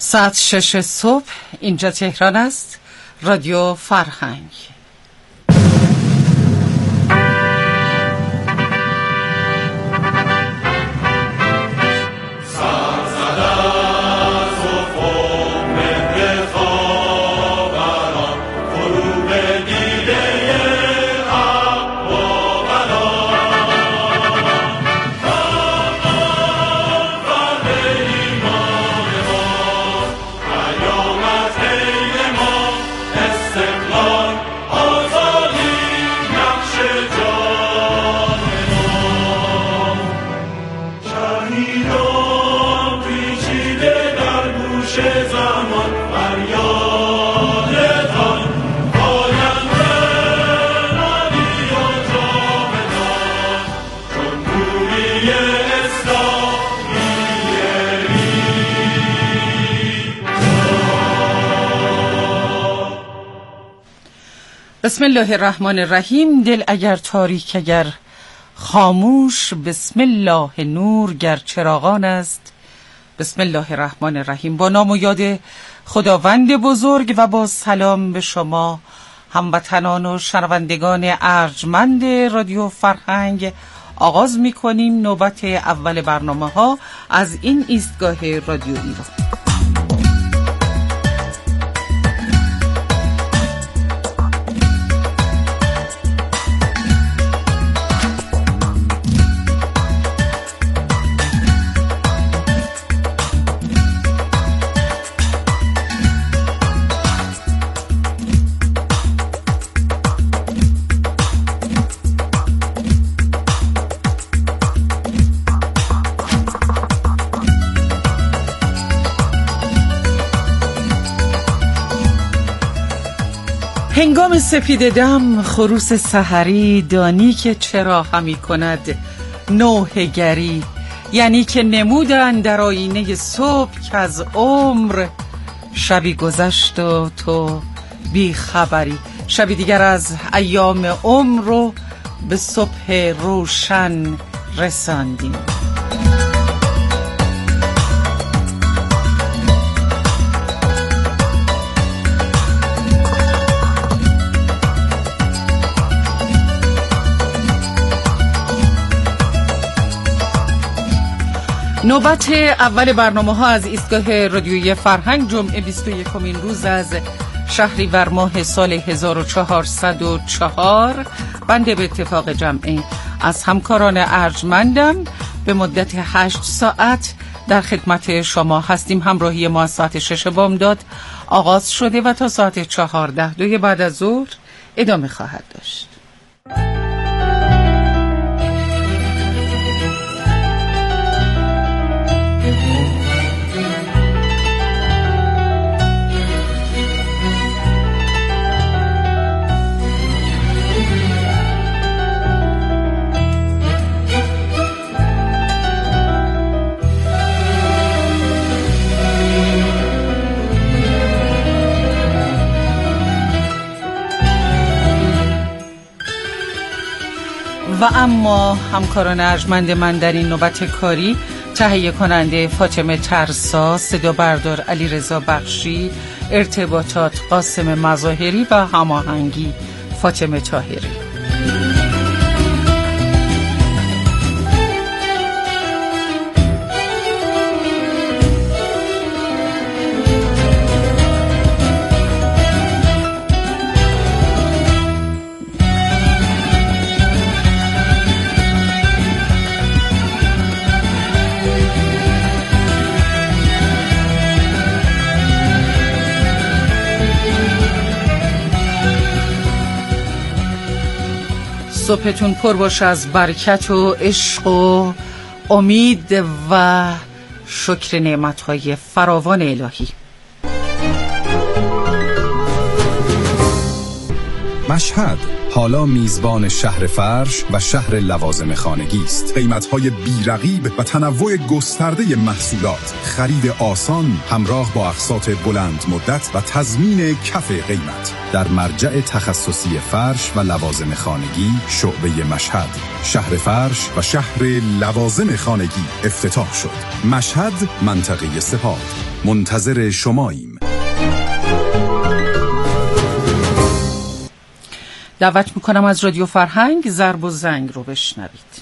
ساعت 6 صبح اینجا تهران است. رادیو فرهنگ. بسم الله الرحمن الرحیم. دل اگر تاریک اگر خاموش، بسم الله نور گر چراغان است. بسم الله الرحمن الرحیم. با نام و یاد خداوند بزرگ و با سلام به شما هموطنان و شنوندگان ارجمند رادیو فرهنگ آغاز می‌کنیم نوبت اول برنامه‌ها از این ایستگاه رادیویی رو. هنگام سپید دم خروس سحری، دانی که چرا همی کند نوحه گری، یعنی که نمودن در آینه صبح که از عمر شبی گذشت و تو بی خبری. شبی دیگر از ایام عمر رو به صبح روشن رساندیم. نوبت اول برنامه‌ها از ایستگاه رادیویی فرهنگ جمعه 21مین روز از شهریور ماه سال 1404. بنده به اتفاق جمعی از همکاران ارجمندم به مدت 8 ساعت در خدمت شما هستیم. همراهی ما ساعت 6 بامداد آغاز شده و تا ساعت 14 بعد از ظهر ادامه خواهد داشت. و اما همکاران ارجمند من در این نوبت کاری: تهیه کننده فاطمه ترسا، صدا بردار علیرضا بخشی، ارتباطات قاسم مظاهری و هماهنگی فاطمه طاهری. صبحتون پر باشه از برکت و عشق و امید و شکر نعمت‌های فراوان الهی. مشهد حالا میزبان شهر فرش و شهر لوازم خانگی است. قیمت‌های بی‌رقیب و تنوع گسترده محصولات، خرید آسان همراه با اقساط بلند مدت و تضمین کف قیمت. در مرجع تخصصی فرش و لوازم خانگی شعبه مشهد، شهر فرش و شهر لوازم خانگی افتتاح شد. مشهد، منطقه سپاه. منتظر شماییم. دعوت میکنم از رادیو فرهنگ ضرب و زنگ رو بشنوید.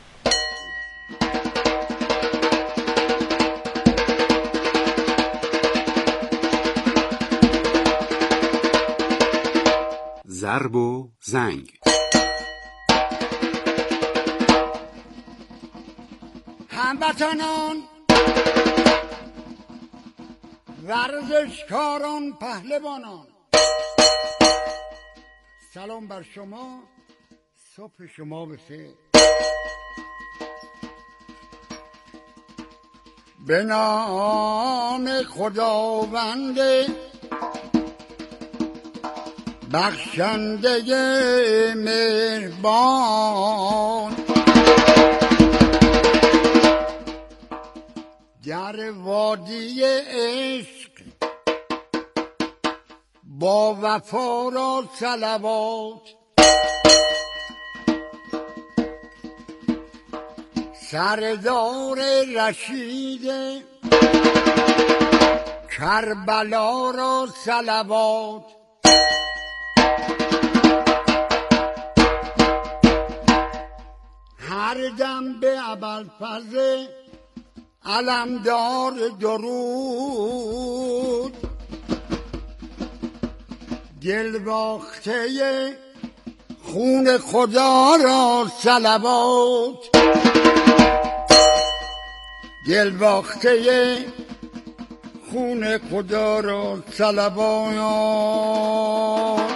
ضرب و زنگ. هموطنان، ورزشکاران، پهلوانان، سلام بر شما، صبح شما بخیر. به نام خداوند بخشنده مهربان، در وادی عشق با وفا را صلوات، سردار رشید کربلا را صلوات، هر دم به ابوالفضل علمدار درود، دل باخته خون خدا را صلوات، دل باخته خون خدا را صلوات.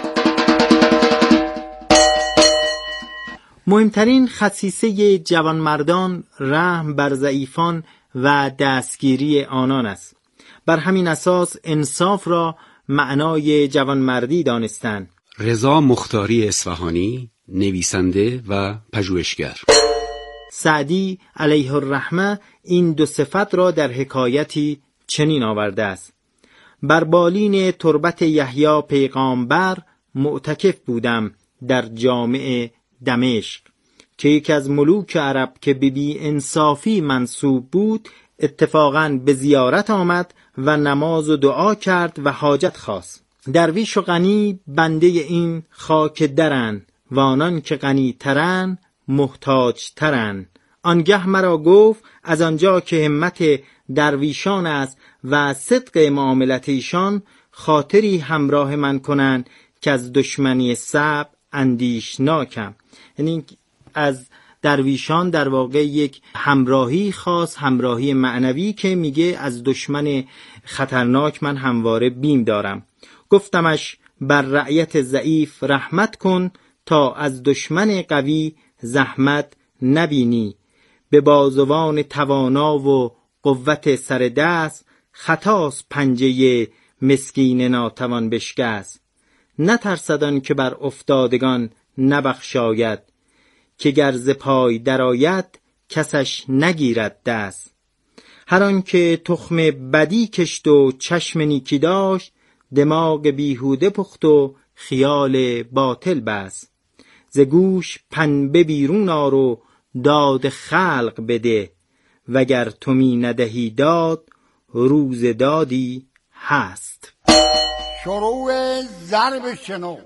مهمترین خصیصه جوانمردان رحم بر ضعیفان و دستگیری آنان است. بر همین اساس انصاف را معنای جوانمردی دانستند. رضا مختاری اصفهانی، نویسنده و پژوهشگر. سعدی علیه الرحمه این دو صفت را در حکایتی چنین آورده است: بر بالین تربت یحیی پیغامبر معتکف بودم در جامع دمشق که یکی از ملوک عرب که به بی انصافی منسوب بود اتفاقاً به زیارت آمد و نماز و دعا کرد و حاجت خواست. درویش و غنی بنده این خاک درن و آنان که غنی ترن محتاج ترن. آنگه مرا گفت از آنجا که همت درویشان است و صدق معاملت ایشان، خاطری همراه من کنند که از دشمنی صعب اندیشناکم. یعنی از درویشان در واقع یک همراهی خاص، همراهی معنوی که میگه از دشمن خطرناک من همواره بیم دارم. گفتمش بر رعیت ضعیف رحمت کن تا از دشمن قوی زحمت نبینی. به بازوان توانا و قوت سر دست، خطاست پنجه مسکین ناتوان بشکست. نترسدان که بر افتادگان نبخشاید، که گر ز پای درآید کسش نگیرد دست. هر آن که تخم بدی کشت و چشم نیکی داشت، دماغ بیهوده پخت و خیال باطل بست. ز گوش پنبه بیرون آر و داد خلق بده، وگر تو می ندهی داد روز دادی هست. شروع ضرب شنو.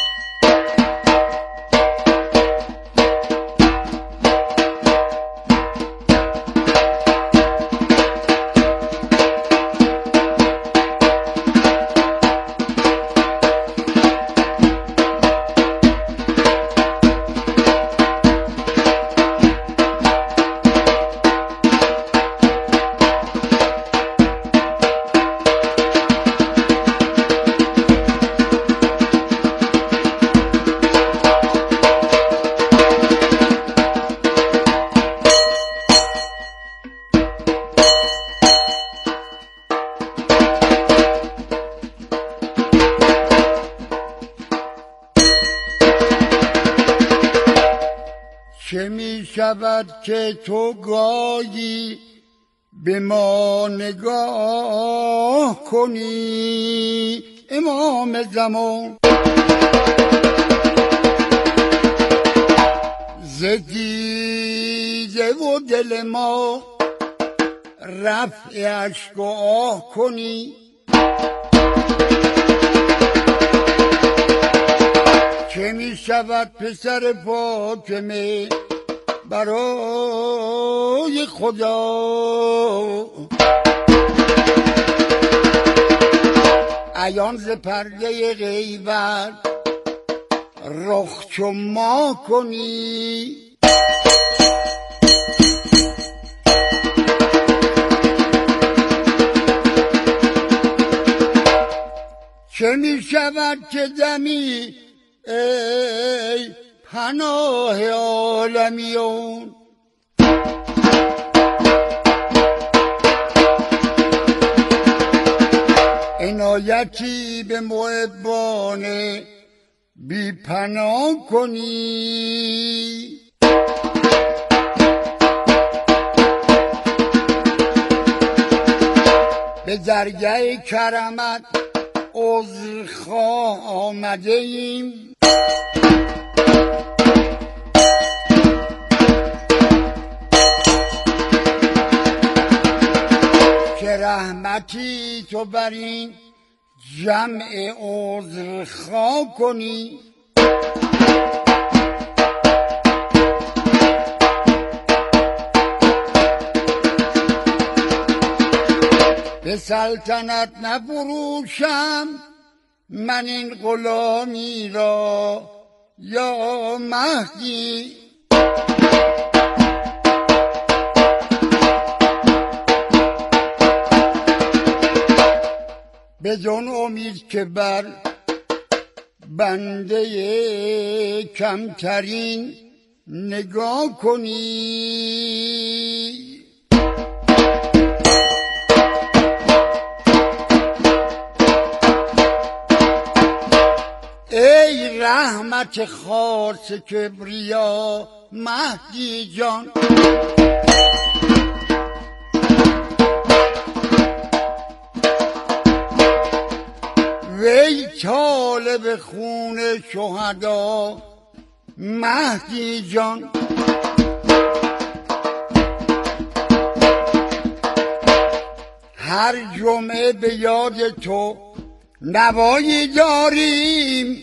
چه می شود که تو گاهی به ما نگاه کنی امام زمان، ز دیده و دل ما رفع اشک و آه کنی، چه می شود پسر فاطمه برای خدا. عیان ز پرده غیبت رخ چو ما کنی، چه می شود که دمی ای پناه عالمیون، عنایتی به محبان بی پناه کنی. به درگاه کرمت عذرخواه آمده ایم، که رحمتی تو بر این جمع عذرخواه کنی. به سلطنت نفروشم من این غلامی را یا مهدی، بدون امید که بر بنده کمترین نگاه کنی. ای رحمت خاص کبریا مهدی جان، وی طالب خون شهدا مهدی جان، هر جمعه به یاد تو نوایی داریم،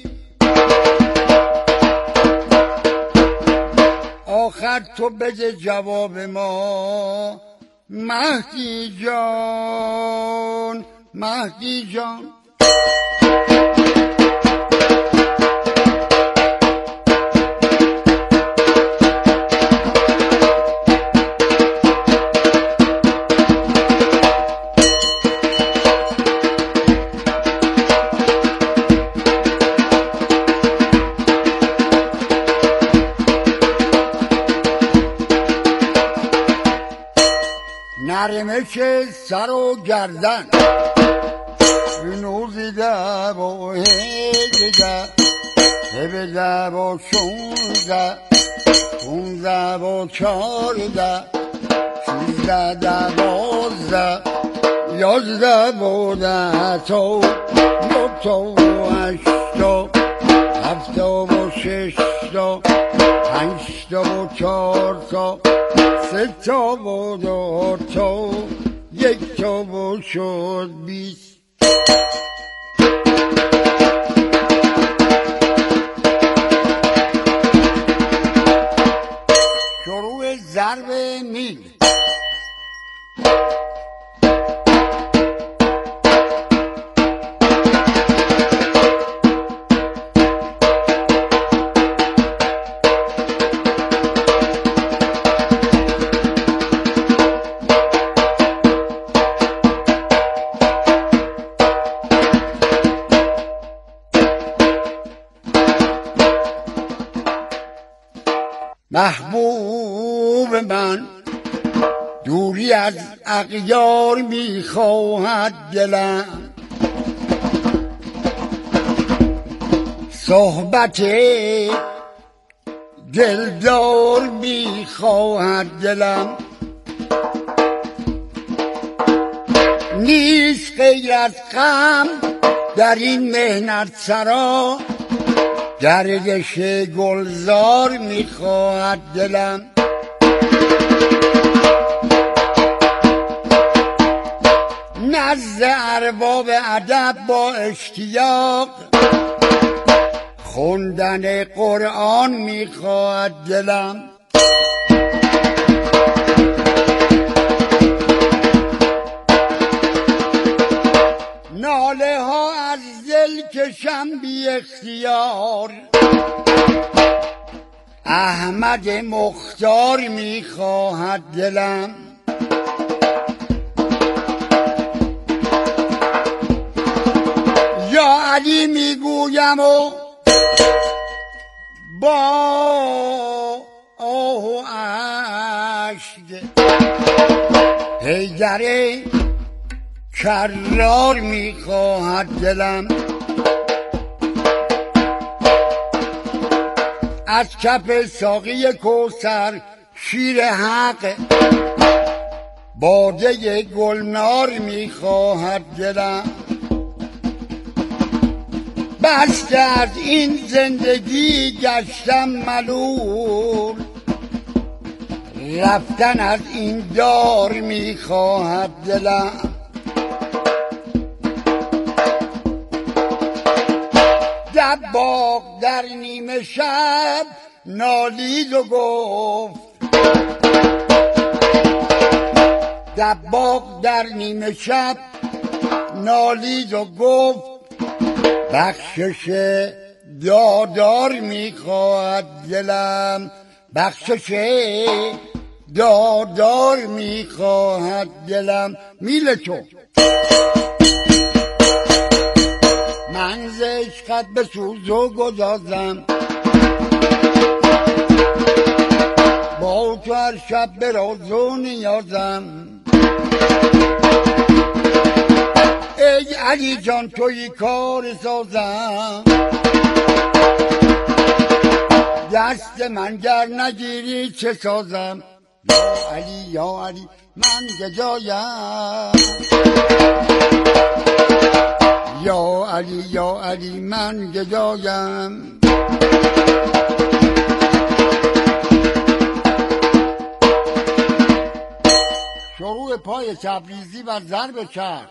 آخر تو بده جواب ما مهدی جان، مهدی جان. نرمش سر و گردن نوزیده با هجده هبده با 16 15 با 14 13 12 11 با 10 تا 9 تا 8 تا 7 تا با 6 تا 5 تا با 4 تا 3 تا با 2 تا 1 تا با شد 20. شروع ضرب میل. محبوب من دوری از اغیار میخواهد دلم، صحبت دلدار میخواهد دلم، نیست غیر از غم در این مهنت سرا، گردش گلزار میخواهد دلم. نزد ارباب ادب با اشتیاق خوندن قرآن میخواهد دلم. ناله ها از دل کشم بی اختیار، احمد مختار میخواهد دلم. یا علی میگویم و با آه و اشک، حیدر کرار میخواهد دلم. از کف ساقی کوثر شیر حق باده گلنار میخواهد دلم. بسته از این زندگی گشتم ملول، رفتن از این دار میخواهد دلم. دباغ در نیمه شب نالید و گفت، دباغ در نیمه شب نالید و گفت بخشش دادار میخواهد دلم. بخشش دادار میخواهد دلم. میل تو من ز عشقت به سوز و گدازم، با تو هر شب به راز و نیازم. ای علی جان توی کار سازم، دست من گر نگیری چه سازم. یا علی من گدایم، یا علی من گدایم. شروع پای تبریزی و ضرب چرخ.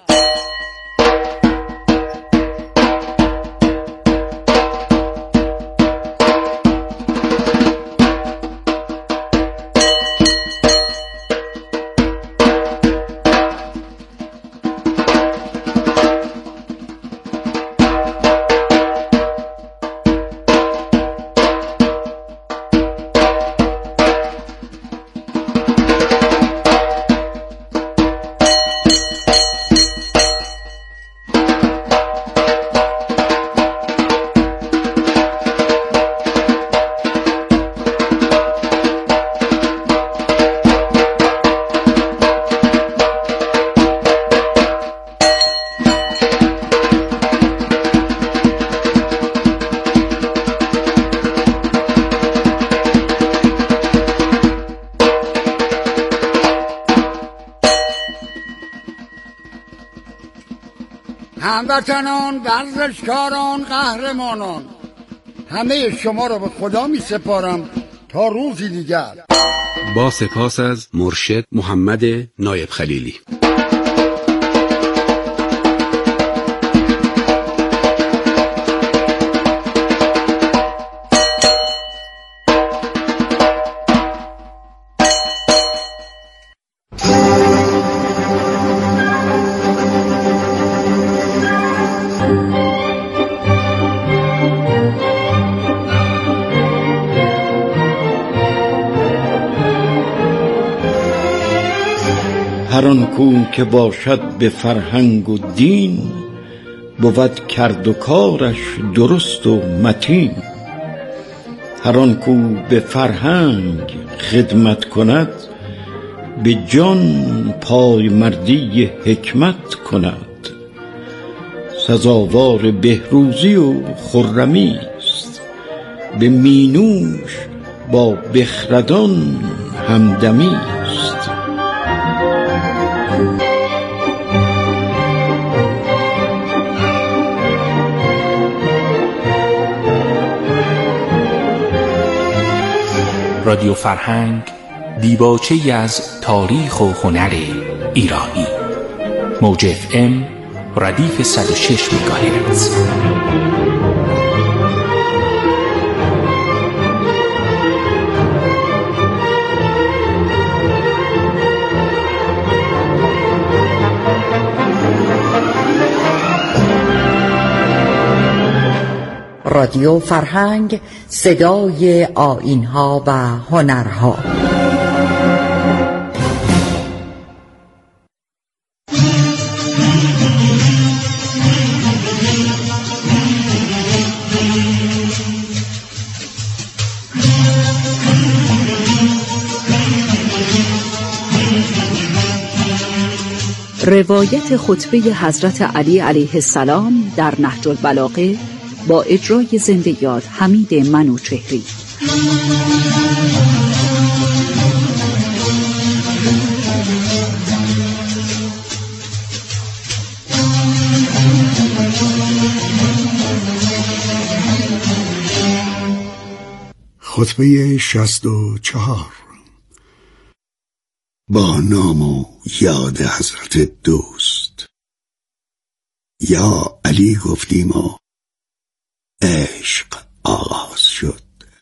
هموطنان، ورزشکاران، قهرمانان، همه شما را به خدا می سپارم تا روزی دیگر. با سپاس از مرشد محمد نایب خلیلی. هر آن کو که باشد به فرهنگ و دین، بود کرد و کارش درست و متین. هر آن کو به فرهنگ خدمت کند، به جان پای مردی حکمت کند. سزاوار بهروزی و خرمی است، به مینوش با بخردان همدمی است. رادیو فرهنگ، دیباچه‌ای از تاریخ و هنر ایرانی. موج FM ردیف 106 مگاهرتز. رادیو فرهنگ، صدای آیین‌ها و هنرها. روایت خطبه حضرت علی علیه السلام در نهج البلاغه با اجرای زنده یاد حمید منوچهری. خطبه 64. با نام و یاد حضرت دوست. یا علی گفتیم و عشق آغاز شد.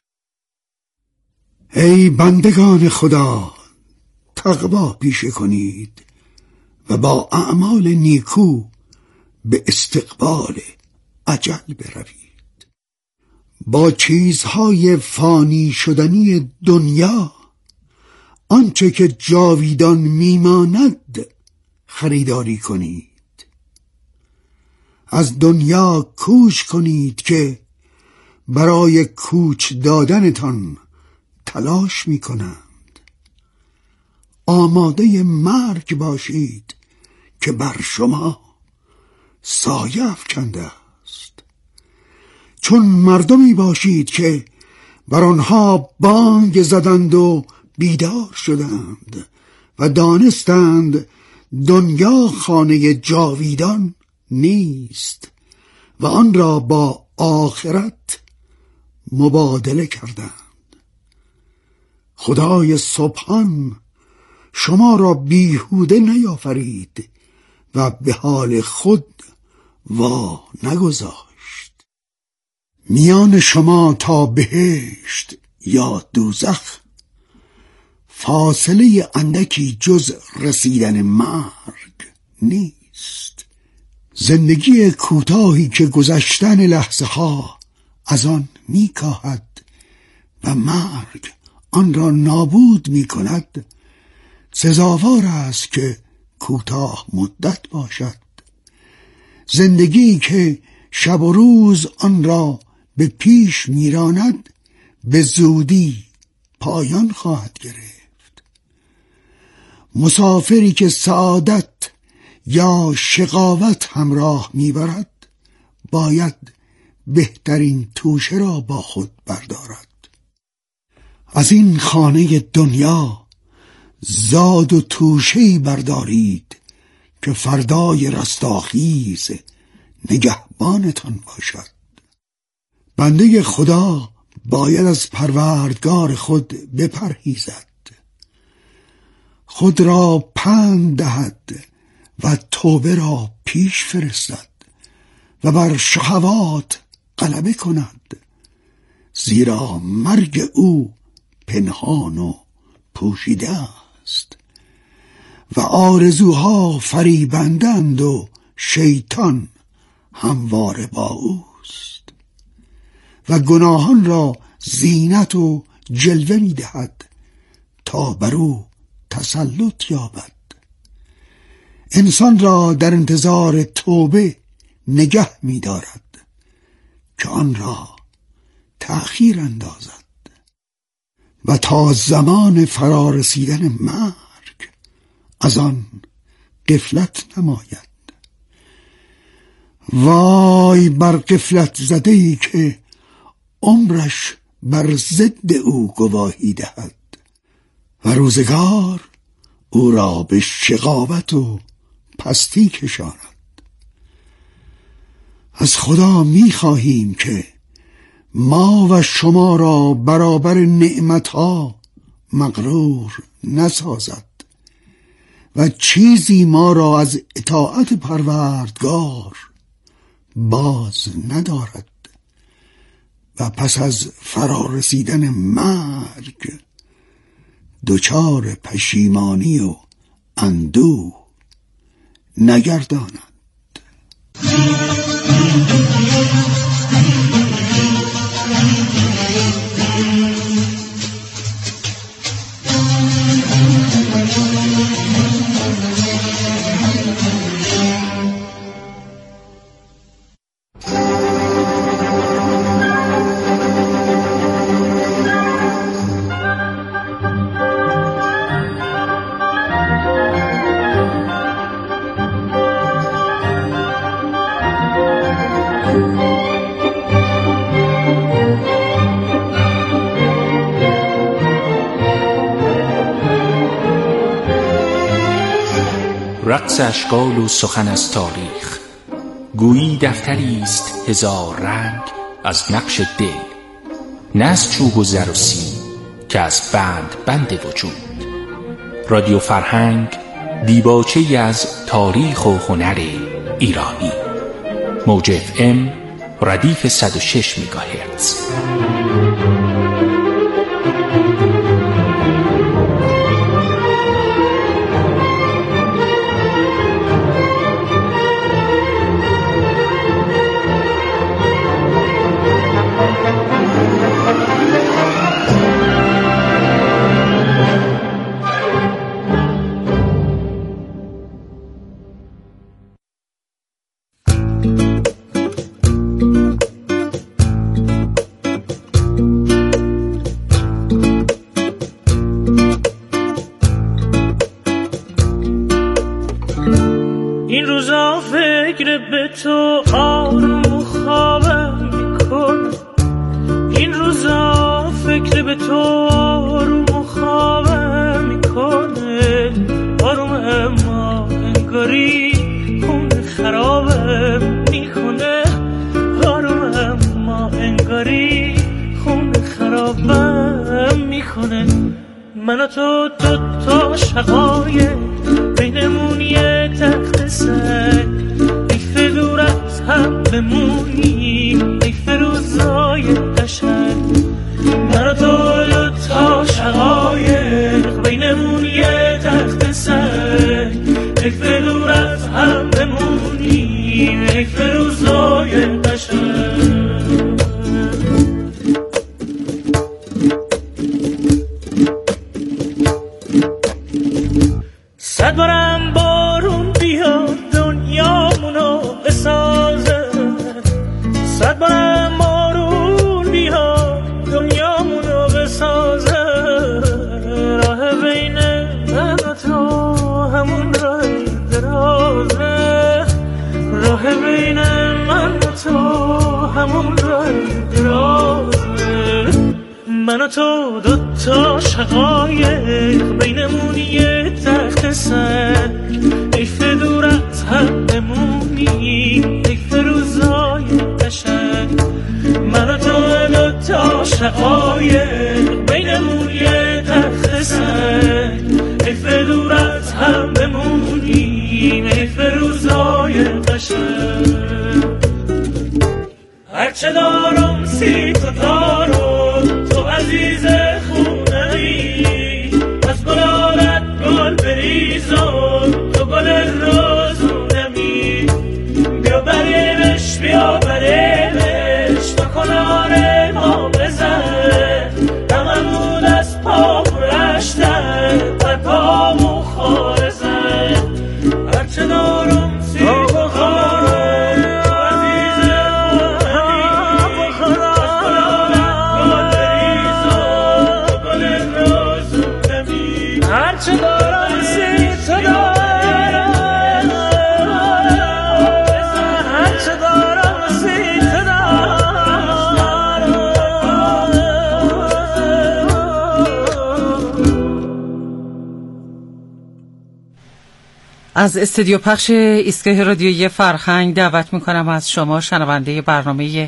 ای بندگان خدا، تقوا پیشه کنید و با اعمال نیکو به استقبال اجل بروید. با چیزهای فانی شدنی دنیا آنچه که جاویدان میماند خریداری کنید. از دنیا کوش کنید که برای کوچ دادنتان تلاش میکنند. آماده مرگ باشید که بر شما سایه افکنده است. چون مردمی باشید که بر آنها بانگ زدند و بیدار شدند و دانستند دنیا خانه جاویدان نیست و آن را با آخرت مبادله کردند. خدای سبحان شما را بیهوده نیافرید و به حال خود وا نگذاشت. میان شما تا بهشت یا دوزخ فاصله اندکی جز رسیدن مرگ نیست. زندگی کوتاهی که گذشتن لحظه ها از آن میکاهد و مرگ آن را نابود میکند سزاوار است که کوتاه مدت باشد. زندگی که شب و روز آن را به پیش میراند به زودی پایان خواهد گرفت. مسافری که سعادت یا شقاوت همراه میبرد باید بهترین توشه را با خود بردارد. از این خانه دنیا زاد و توشه‌ای بردارید که فردای رستاخیز نگهبانتان باشد. بنده خدا باید از پروردگار خود بپرهیزد، خود را پند دهد و توبه را پیش فرستد و بر شهوات غلبه کند، زیرا مرگ او پنهان و پوشیده است و آرزوها فریبندند و شیطان همواره با اوست و گناهان را زینت و جلوه می دهد تا بر او تسلط یابد. انسان را در انتظار توبه نگه می دارد که آن را تأخیر اندازد و تا زمان فرارسیدن مرگ از آن غفلت نماید. وای بر غفلت زده‌ای که عمرش بر ضد او گواهی دهد و روزگار او را به شقاوت و پستی کشاند. از خدا می‌خواهیم که ما و شما را برابر نعمتها مغرور نسازد و چیزی ما را از اطاعت پروردگار باز ندارد و پس از فرارسیدن مرگ دچار پشیمانی و اندوه نگرداند. رقص اشکال و سخن از تاریخ، گویی دفتری است هزار رنگ از نقش دل، نه از چوب و زر و سیم که از بند وجود. رادیو فرهنگ دیباچه‌ای از تاریخ و هنر ایرانی. موج FM ردیف 106 مگاهرتز. این روزا فکر به تو آروم و خوابم میکنه، این روزا فکر به تو آروم و خوابم میکنه، آروم اما انگاری خون خرابم میکنه، آروم اما انگاری خون خرابم میکنه. من و تو دوتا شقایق بینمون یه تخت سنگ، حیف دور از هم بمونیم، حیف روزای قشنگ. من و تو دوتا شقایق بینمون یه تخت سنگ، حیف دور از هم بمونیم، حیف روزای قشنگ. صد بارم بارون بیاد دنیامونو بسازه، صد بارم بارون بیاد دنیامونو بسازه، راه بین من و تو همون راه درازه، راه بین من و تو همون راه درازه. من و تو دوتا شقایق بینمون یه تخت سنگ، حیف دور از هم بمونیم، حیف روزای قشنگ. من و تو دوتا شقایق بینمون یه تخت سنگ، حیف دور از هم بمونیم، حیف روزای قشنگ. هرچه دارم سی تو دارم، تو عزیز خونه‌ای، از گلالت گل بریزم، تو گل روزونمی. بیا بریمش بیا بریمش، تو کنار ما بزن، هممون از پا رشتن، پر پامو خارزن. هرچه دارم سی تو دارم، هرچه دارم سی تو دارم، هرچه دارم سی تو دارم. از استودیو پخش ایستگاه رادیویی فرهنگ دعوت میکنم از شما شنونده برنامه